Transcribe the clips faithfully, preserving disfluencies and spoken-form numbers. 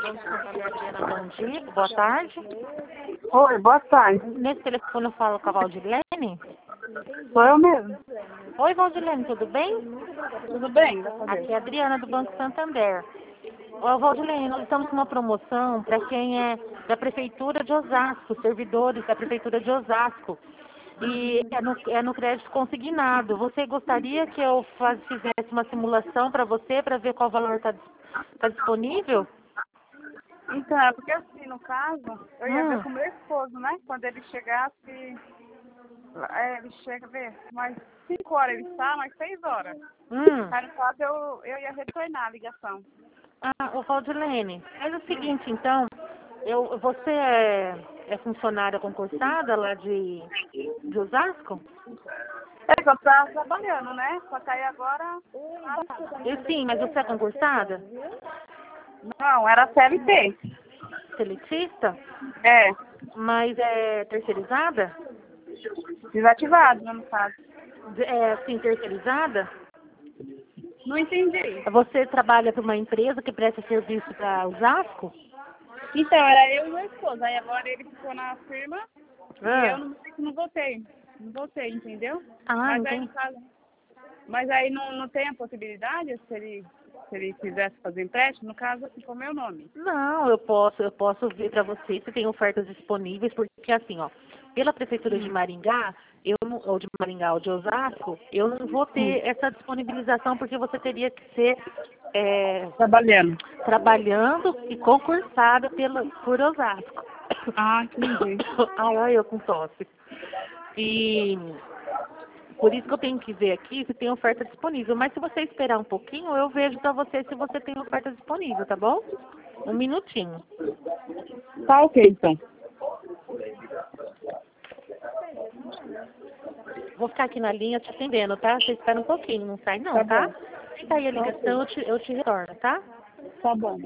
Banco Santander, Adriana, bom dia, boa tarde. Oi, boa tarde. Nesse telefone eu falo com a Valdilene. Sou eu mesmo. Oi, Valdilene, tudo bem? Tudo bem? Graças a Deus. Aqui é a Adriana do Banco Santander. Ô, Valdilene, nós estamos com uma promoção para quem é da Prefeitura de Osasco, servidores da Prefeitura de Osasco. E é no, é no crédito consignado. Você gostaria que eu faz, fizesse uma simulação para você, para ver qual valor está tá disponível? Então, é porque assim, no caso, eu ia Hum. ver com o meu esposo, né? Quando ele chegasse, é, ele chega, ver, mais cinco horas ele está, mais seis horas. Hum. Aí no caso eu, eu ia retornar a ligação. Ah, ô Valdilene, faz o seguinte então, eu, você é, é funcionária concursada lá de, de Osasco? É que eu tava trabalhando, né? Só que aí agora. Eu, sim, mas você é concursada? Não, era C L T. Seletista? É, Mas é terceirizada? desativado, né, no caso. É, sim, terceirizada? Não entendi. Você trabalha para uma empresa que presta serviço para Osasco? Então, era eu e meu esposo. Aí agora ele ficou na firma e Ah, eu não, não voltei. Não voltei, entendeu? ah Mas aí, no entendi. caso, mas aí não, não tem a possibilidade, se ele, se ele quisesse fazer empréstimo, no caso ficou meu nome. Não, eu posso, eu posso ver para você se tem ofertas disponíveis, porque assim, ó, pela Prefeitura de Hum. Maringá, eu não, ou de Maringá ou de Osasco, eu não vou ter essa disponibilização porque você teria que ser é, Trabalhando. trabalhando e concursada pela, por Osasco. Ah, entendi. Ai, olha eu com tosse. E por isso que eu tenho que ver aqui se tem oferta disponível. Mas se você esperar um pouquinho, eu vejo para você se você tem oferta disponível, tá bom? Um minutinho. Tá ok, então. Vou ficar aqui na linha te atendendo, tá? Você espera um pouquinho, não sai não, Tá tá? bom. Fica aí a ligação, eu te, eu te retorno, tá? Tá bom.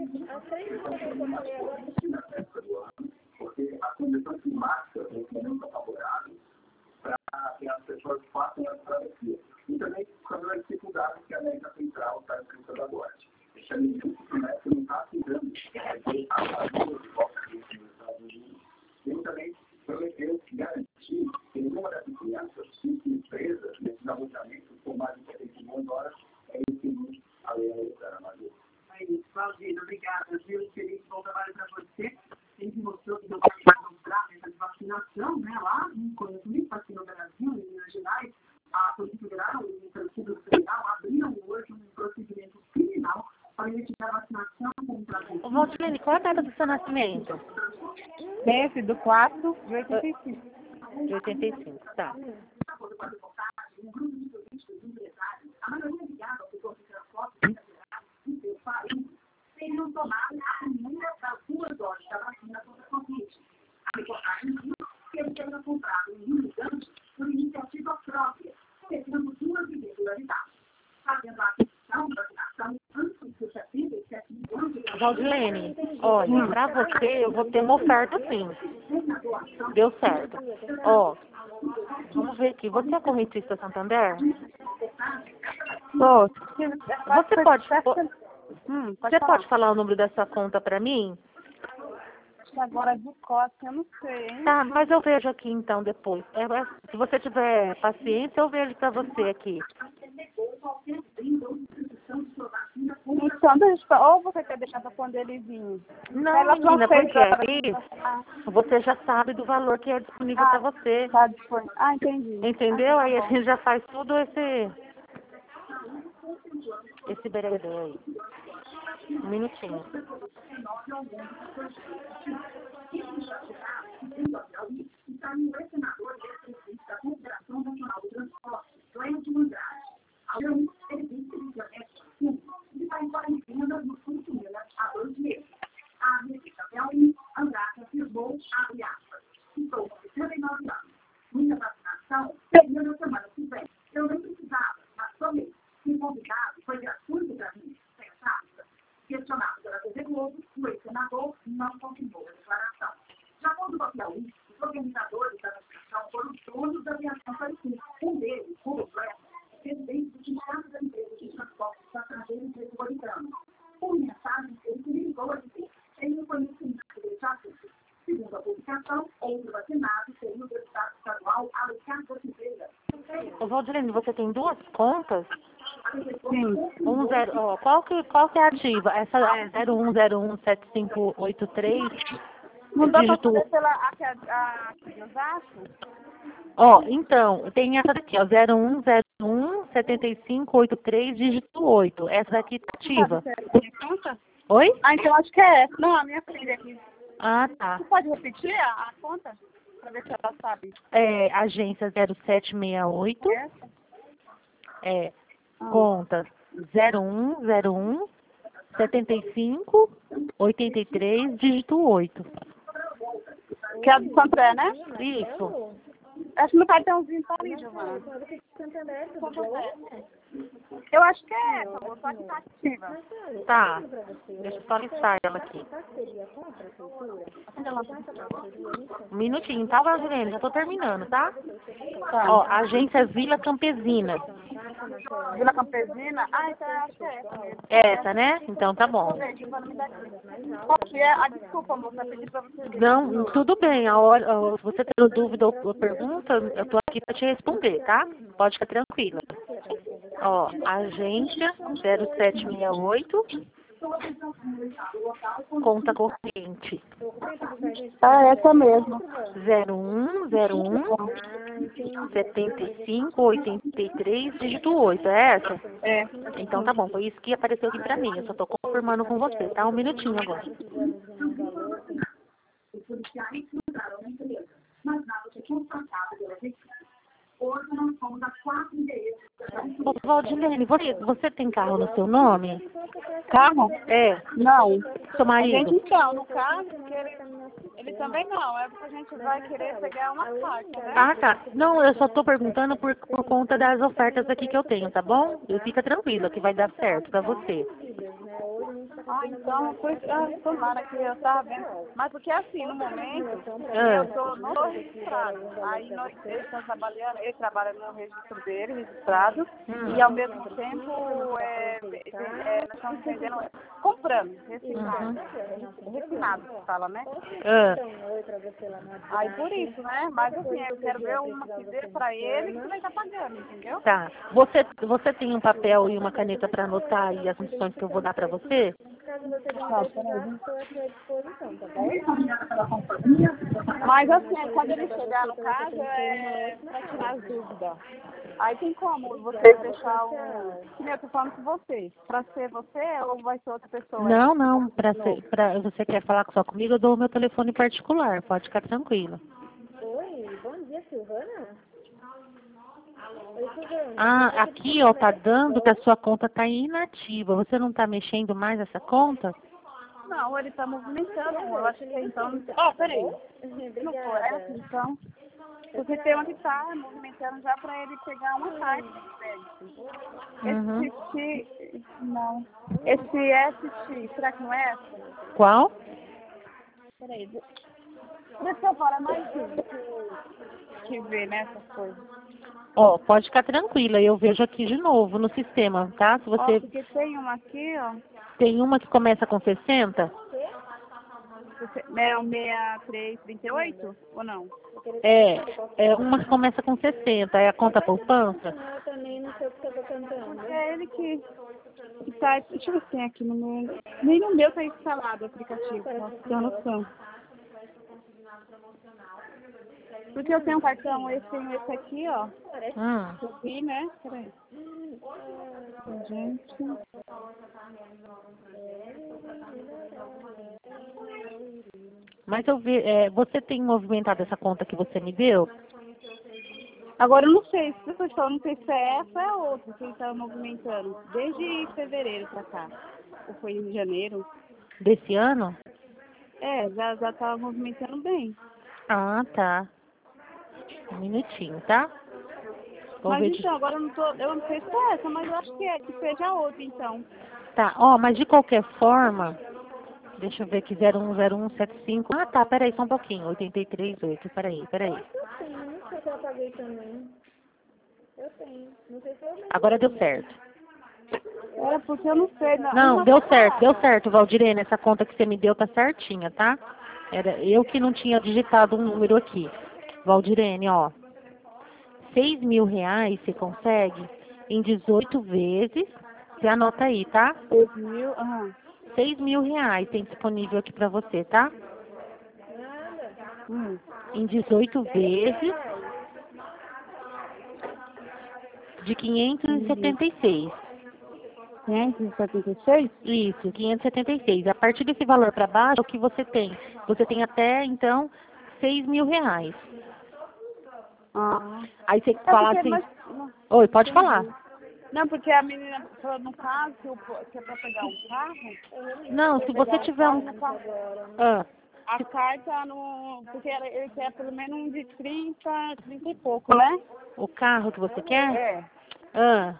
Valdir, obrigada, viu? Feliz bom trabalho para você. Ele mostrou que não vai essa vacinação, né, lá, inclusive aqui no Brasil, em Minas Gerais, a Polícia Federal e o Partido Federal abriram hoje um procedimento criminal para investigar a vacinação contra a Ô, Valdilene, qual é a data do seu nascimento? Desse do quatro de oitenta e cinco. De oitenta e cinco, tá. a maioria ligada ao setor de transporte do seu país, seriam tomadas a primeira das duas doses da vacina contra a Covid. A reportagem diz que ele teria comprado um imunizante por iniciativa própria, cometendo duas irregularidades. Fazendo a aplicação da vacinação antes dos setenta e sete milhões de Valdilene, olha, pra você eu vou ter uma oferta sim. Deu certo. Ó, vamos ver aqui. Você é correntista Santander? Tô. Você pode, Hum, pode você falar. pode falar o número dessa conta pra mim? Acho que agora de costa, eu não sei, hein? Tá, mas eu vejo aqui então depois. É, é, se você tiver paciência, eu vejo pra você aqui. Então, deixa eu... ou você quer deixar para quando ele vir? Não, Ela menina, seis porque horas. aí Ah, você já sabe do valor que é disponível pra você. tá disponível. Ah, entendi. Entendeu? Ah, Aí a tá bom. gente já faz tudo esse esse beredê aí. Um minutinho. Muita vacinação, seria na semana que vem. Eu nem precisava, mas tomei. Se convidado, foi gratuito para mim, pensado. Questionado pela T V Globo, o ex-senador não confirmou a declaração. De acordo com a Piauí, os organizadores da vacinação foram todos da aviação parecida. Um deles, o Roberto, presidente do Sindicato da Empresa de Transporte Passageiro Metropolitano. Por mensagem, ele se ligou a dizer, ele Valdirene, você tem duas contas? Sim. Um zero, ó, qual, que, qual que é ativa? Essa é zero um zero um sete cinco oito três. Não dá pra dígito. fazer pela aqui, a, a, aqui de Osasco? Ó, então, tem essa daqui, ó, zero um zero um sete cinco oito três, dígito oito. Essa daqui tá ativa. Sabe se é a minha conta? Oi? Ah, então acho que é essa. Não, a minha filha aqui. Ah, tá. Você pode repetir a, a conta? Pra ver se ela sabe. É, agência zero sete seis oito, Essa? é, Ah. conta zero um zero um sete cinco oito três, dígito oito. Que é a do Santré, né? Isso. Acho que no cartãozinho tá ali, Giovana. Eu acho que é essa, vou só que tá ativa. Tá. Deixa eu só listar ela aqui. Um minutinho, tá, Valdirene? Já tô terminando, tá? Tá. Ó, agência Vila Campesina. Vila Campesina? Ah, então eu acho que é essa mesmo. Essa, né? Então tá bom. Giovana, me dá aqui. Qual que é? Ah, desculpa, moça, eu pedi pra você ver. Não, tudo bem. A hora, ó, se você tendo dúvida ou ou pergunta, eu tô aqui pra te responder, tá? Pode ficar tranquila. Ó, agência zero sete seis oito, conta corrente Ah, essa mesmo. zero um zero um sete cinco oito três, dígito oito. É essa? É. Então tá bom, foi isso que apareceu aqui pra mim. Eu só tô confirmando com você, tá? Um minutinho agora. Os policiais entraram na empresa, mas nada foi constatado pela vítima. Hoje nós fomos a quatro endereços. Ô, Valdirene, você, você tem carro no seu nome? Carro? É. Não. Seu A gente marido? então, no caso, porque ele, ele também não, é porque a gente vai querer pegar uma carta, né? Ah, tá. Não, eu só tô perguntando por, por conta das ofertas aqui que eu tenho, tá bom? E fica tranquila que vai dar certo pra você. Ah, então, foi, ah, tomara que eu tava vendo. Mas porque assim, no momento, Ah. eu tô no registrado. Aí nós, ele está trabalhando, ele trabalha no registro dele, registrado, Hum. e ao mesmo tempo é, é, é, nós estamos vendendo, comprando, refinado. Refinado que fala, né? Ah. Aí por isso, né? Mas assim, eu quero ver uma que dê pra ele que vai estar pagando, entendeu? Tá. Você, você tem um papel e uma caneta pra anotar aí as instruções que eu vou dar pra você? Tá, peraí. Mas assim, quando ele chegar no caso, é pra tirar as dúvidas. Aí tem como você deixar um. Que nem eu tô falando com vocês. Pra ser você ou vai ser outra pessoa? Não, não. Pra ser, pra, você quer falar só comigo, eu dou o meu telefone particular. Pode ficar tranquila. Oi, bom dia, Silvana. Oi, Silvana. Ah, aqui, ó, tá dando que a sua conta tá inativa. Você não tá mexendo mais essa conta? Não, ele tá movimentando. Eu acho que então. Ó, oh, peraí. Não foi, é assim, então. Porque tem uma que tá movimentando já pra ele pegar uma parte de crédito. Uhum. Esse X, não. Esse S X, será que não é essa? Qual? Peraí. Deixa eu falar mais que, que ver, né, essas coisas. Ó, pode ficar tranquila, eu vejo aqui de novo no sistema, tá? Se Ó, você porque tem uma aqui, ó. tem uma que começa com sessenta, É o seis três trinta e oito? Ou não? é, é uma que começa com sessenta, é a conta poupança. Eu também não sei o que eu tô cantando. É ele que, que tá. Deixa eu ver se tem aqui no meu. Nem no meu tá instalado o aplicativo, pra você ter uma noção. Porque eu tenho um cartão, esse tenho esse aqui, ó. Hum. Aqui, né? Peraí. Gente. Mas eu vi, é, você tem movimentado essa conta que você me deu? Agora eu não sei, se eu estou, não sei se é essa ou é outra que ele está movimentando. Desde fevereiro pra cá. Ou foi em janeiro. Desse ano? É, já, já tá movimentando bem. Ah, tá. Um minutinho, tá? Vou Mas ver de- então, agora eu não tô. Eu não sei se é essa, mas eu acho que é, que seja outra então. Tá, ó, mas de qualquer forma, deixa eu ver aqui, zero um zero um sete cinco. Ah, tá, peraí, só um pouquinho, oito três oito, peraí, peraí. Eu tenho, não sei se eu paguei também. Eu tenho. Não sei se eu Agora deu certo. É, porque eu não sei. Não, Não, uma deu tá certo, deu parada. certo, Valdirene, essa conta que você me deu tá certinha, tá? Era eu que não tinha digitado um número aqui. Valdirene, ó, seis mil reais você consegue em dezoito vezes. Você anota aí, tá? Seis mil, aham. seis mil reais tem disponível aqui pra você, tá? Hum. Em dezoito vezes de quinhentos e setenta e seis. quinhentos e setenta e seis? Isso, quinhentos e setenta e seis. A partir desse valor para baixo, é o que você tem? Você tem até, então, seis mil reais. Ah. Aí você É fala porque, assim... mas, Oi, pode falar. não, porque a menina falou no caso que, eu, que é pra pegar um carro. Não, se você tiver um... Ah, A carta no. Porque ela- ele quer pelo menos um de trinta, trinta e pouco, né? o carro que você quer? É. Ah.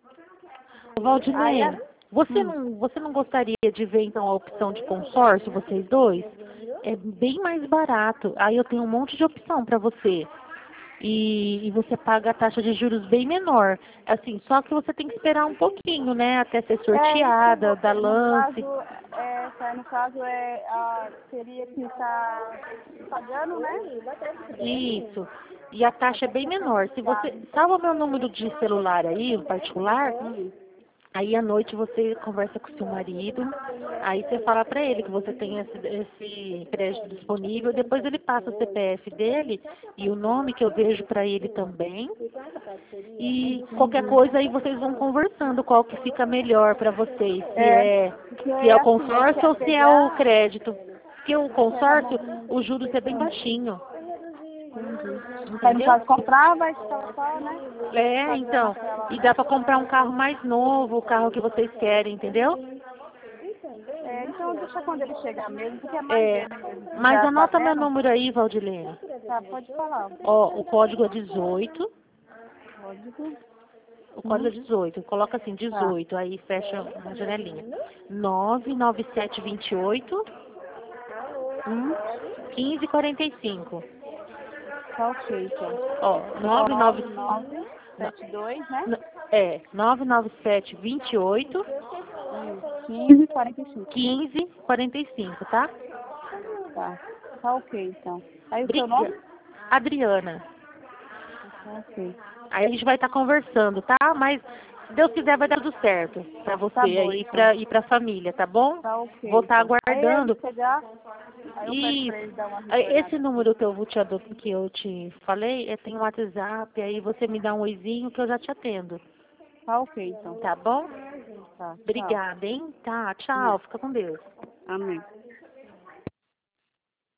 Aí Valdinei, é- você não, você não gostaria de ver, então, a opção de consórcio, vocês dois? É bem mais barato. Aí eu tenho um monte de opção para você. E, e você paga a taxa de juros bem menor. Assim, só que você tem que esperar um pouquinho, né? Até ser sorteada, é, dar no lance. caso, é, tá, no caso é, a, teria que estar pagando, né? Isso. E a taxa é bem menor. Se você salva meu número de celular aí, o particular, aí à noite você conversa com o seu marido, aí você fala pra ele que você tem esse, esse crédito disponível, depois ele passa o C P F dele e o nome que eu vejo pra ele também. E qualquer coisa aí vocês vão conversando qual que fica melhor pra vocês, se É, é, porque se é o assim, consórcio ou quer se é o pegar, crédito. Porque o consórcio, os juros é bem baixinho. aí no Entendeu? caso comprar, vai estar só, né? É, então. E dá pra comprar um carro mais novo, o carro que vocês querem, entendeu? É, então deixa quando ele chegar mesmo, porque é mais É. ele mesmo. que Mas já tá anota meu vendo. número aí, Valdilene. Tá, pode falar. Ó, o código é dezoito. Código. O código é dezoito. Coloca assim, dezoito, aí fecha uma janelinha. nove nove sete dois oito, Hum, quinze quarenta e cinco. tá ok, então. Ó, nove nove nove sete dois, né? é, nove nove sete dois oito, quinze quarenta e cinco. quinze quarenta e cinco, tá? Tá. Tá ok, então. Aí o seu Briga. nome? Adriana. Tá ok. Aí a gente vai estar conversando, tá? Mas se Deus quiser vai dar tudo certo pra você Tá bom, aí então. pra, e pra família, tá bom? Tá ok. Vou estar então. aguardando. Aí ele chegar, aí eu peço pra ele Isso. dar uma Aí, retornada. esse número que eu, vou te ado- que eu te falei, é, tem um WhatsApp, aí você me dá um oizinho que eu já te atendo. Tá ok, então. Tá bom? Tá. Tchau. Obrigada, hein? Tá, tchau. Fica com Deus. Amém.